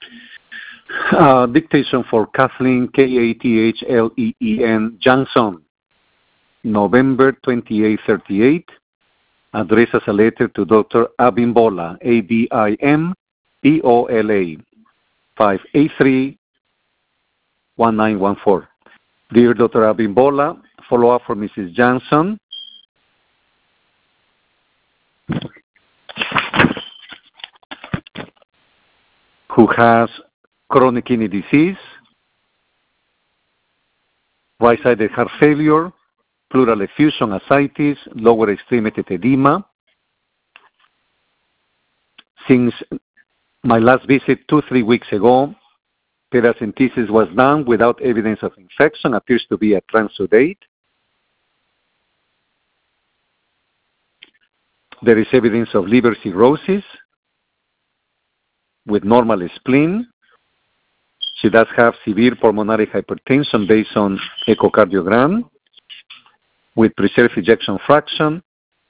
Dictation for Kathleen, Kathleen Johnson, November 2838. Address as a letter to Dr. Abimbola, Abimbola, 583-1914. Dear Dr. Abimbola, follow-up for Mrs. Johnson. Who has chronic kidney disease, right-sided heart failure, pleural effusion, ascites, lower extremity edema. Since my last visit 2-3 weeks ago, paracentesis was done without evidence of infection, appears to be a transudate. There is evidence of liver cirrhosis with normal spleen. She does have severe pulmonary hypertension based on echocardiogram with preserved ejection fraction.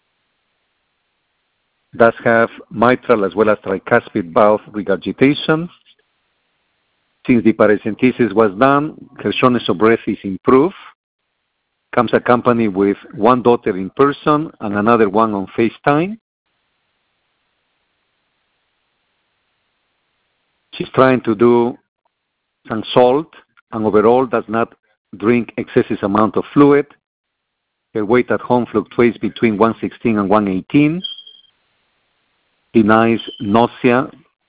Does have mitral as well as tricuspid valve regurgitation. Since the paracentesis was done, her shortness of breath is improved. Comes accompanied with one daughter in person and another one on FaceTime. She's trying to do some salt and overall does not drink excessive amount of fluid. Her weight at home fluctuates between 116 and 118. Denies nausea,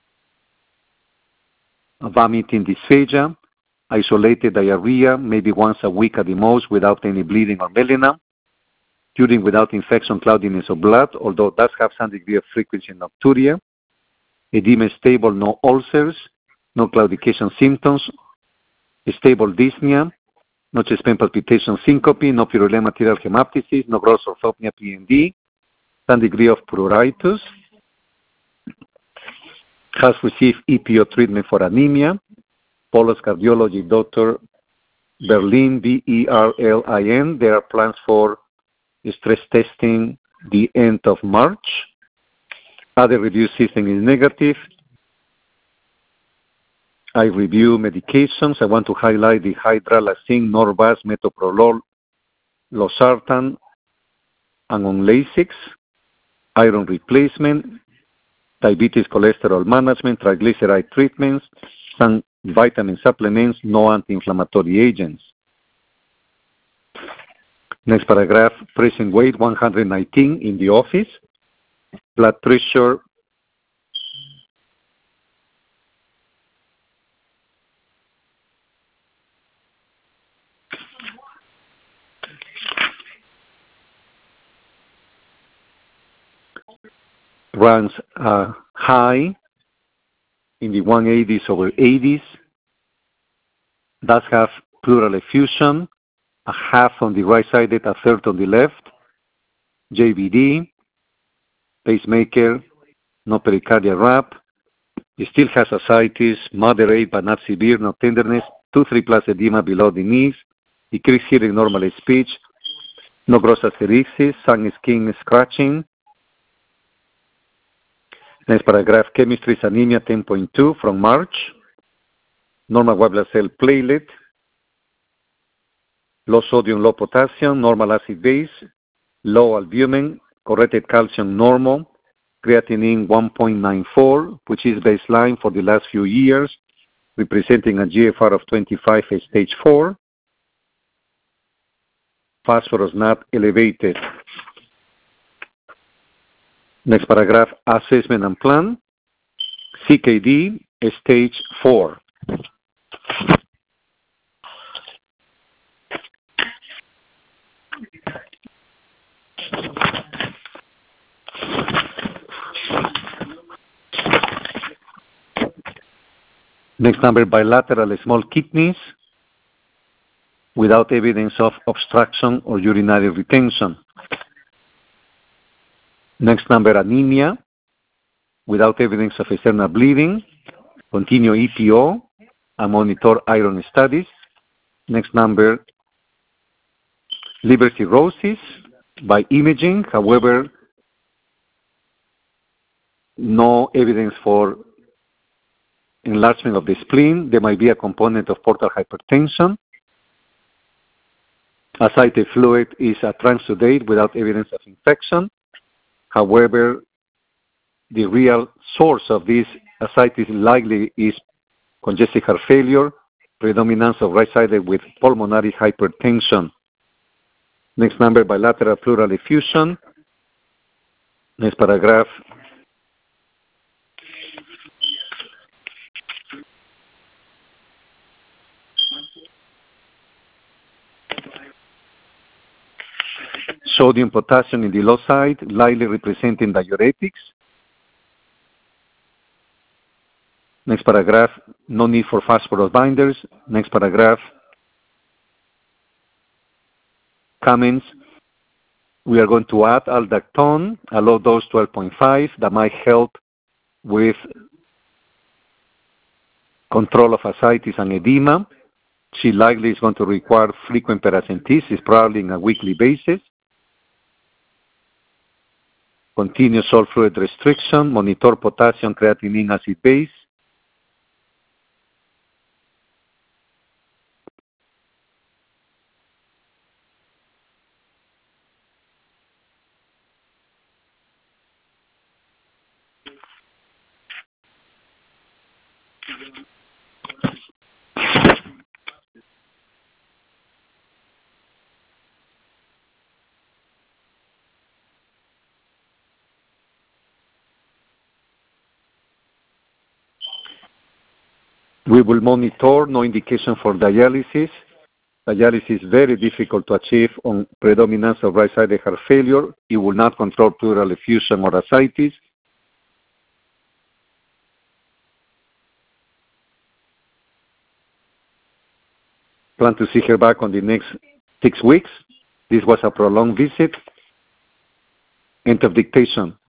vomiting, dysphagia, isolated diarrhea, maybe once a week at the most without any bleeding or melena. Urine without infection, cloudiness of blood, although it does have some degree of frequency in nocturia. Edema is stable, no ulcers, no claudication symptoms, stable dyspnea, no chest pain, palpitation, syncope, no purulent material hemoptysis, no gross orthopnea, PND, some degree of pruritus. Has received EPO treatment for anemia. Polo's cardiology, Dr. Berlin, Berlin. There are plans for stress testing the end of March. Other review system is negative. I review medications. I want to highlight the hydralazine, Norvasc, metoprolol, losartan, and on Lasix, iron replacement, diabetes, cholesterol management, triglyceride treatments, some vitamin supplements, no anti-inflammatory agents. Next paragraph, present weight 119 in the office, blood pressure runs high in the 180s over 80s, does have pleural effusion, a half on the right side, a third on the left, JVD, pacemaker, no pericardial wrap. It still has ascites, moderate but not severe, no tenderness, 2-3 plus edema below the knees, decreased hearing, normal speech, no gross asterixis, some skin scratching. Next paragraph, chemistry is anemia 10.2 from March, normal white blood cell platelet, low sodium, low potassium, normal acid base, low albumin, corrected calcium normal, creatinine 1.94, which is baseline for the last few years, representing a GFR of 25 at stage 4. Phosphorus not elevated. Next paragraph, assessment and plan. CKD, stage 4. Next number, bilateral small kidneys without evidence of obstruction or urinary retention. Next number, anemia without evidence of external bleeding. Continue EPO and monitor iron studies. Next number, liver cirrhosis by imaging, however, no evidence for enlargement of the spleen. There might be a component of portal hypertension. Ascites fluid is a transudate without evidence of infection. However, the real source of this ascites likely is congestive heart failure, predominance of right-sided with pulmonary hypertension. Next number, bilateral pleural effusion. Next paragraph. Sodium, potassium in the low side, likely representing diuretics. Next paragraph, no need for phosphorus binders. Next paragraph, comments. We are going to add aldactone, a low dose 12.5, that might help with control of ascites and edema. She likely is going to require frequent paracentesis, probably on a weekly basis. Continuous salt fluid restriction, monitor potassium creatinine acid base. We will monitor, no indication for dialysis. Dialysis is very difficult to achieve on predominance of right-sided heart failure. It will not control pleural effusion or ascites. Plan to see her back on the next 6 weeks. This was a prolonged visit. End of dictation.